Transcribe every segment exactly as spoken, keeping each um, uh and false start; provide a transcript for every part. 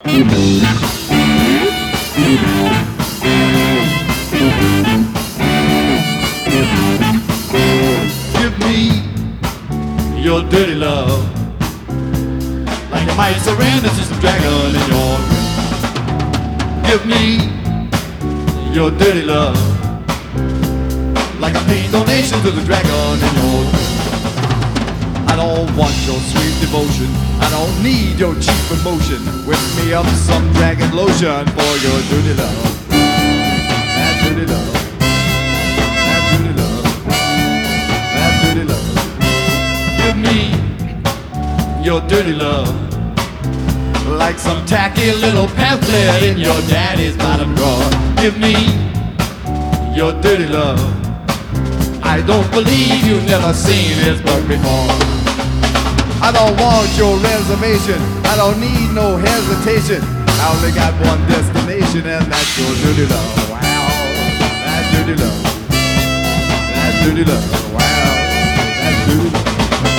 Give me your dirty love, like you might surrender to some dragon in your room. Give me your dirty love, like I paid donation to the dragon in your room. I don't want your sweet devotion, I don't need your cheap emotion. Whip me up some dragon lotion for your dirty love. That dirty love, that dirty love, that dirty love. Give me your dirty love, like some tacky little pamphlet in your daddy's bottom drawer. Give me your dirty love, I don't believe you've never seen this book before. I don't want your reservation, I don't need no hesitation. I only got one destination, and that's your dirty love. Wow, that dirty love, that dirty love. Wow, that dirty love.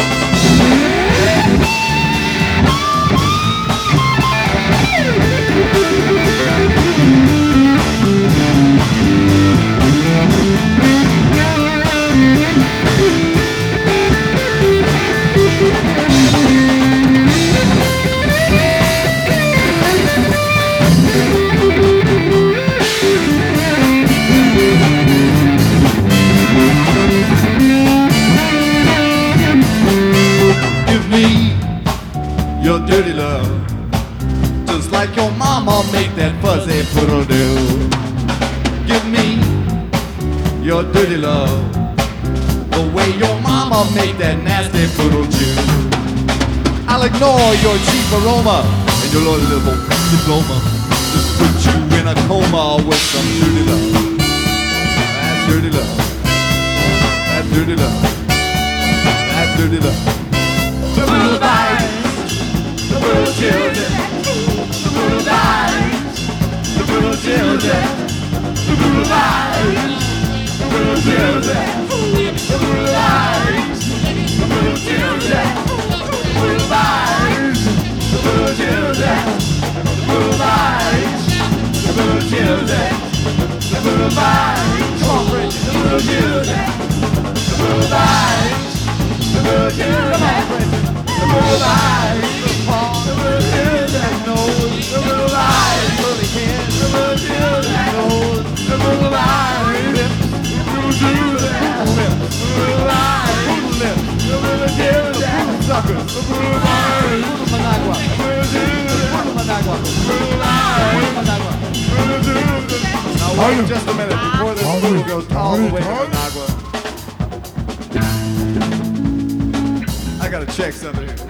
Your dirty love, just like your mama make that fuzzy poodle do. Give me your dirty love, the way your mama make that nasty poodle chew. I'll ignore your cheap aroma and your little diploma, just put you in a coma with some dirty love. That dirty love, that dirty love, that dirty love. The little bite. The little children, the little vibes, the little children, the little vibes, the little children, the little vibes, the little children, the little vibes, the little children, the little vibes, the little children, the little vibes. Come on, Bridget, the little children, the little vibes, the little children, come on, Bridget, the little vibes. The little children knows, the little lies, the little kids, the little children knows, the little lies, the little children, the little lies, the little children, suckers, the little lies, the little children, the little lies, the little children. Now wait just a minute before this fool goes all the way to Managua. I gotta check something here.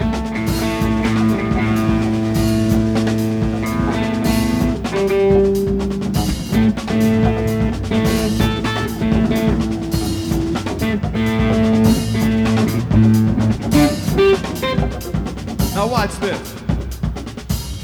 Now watch this.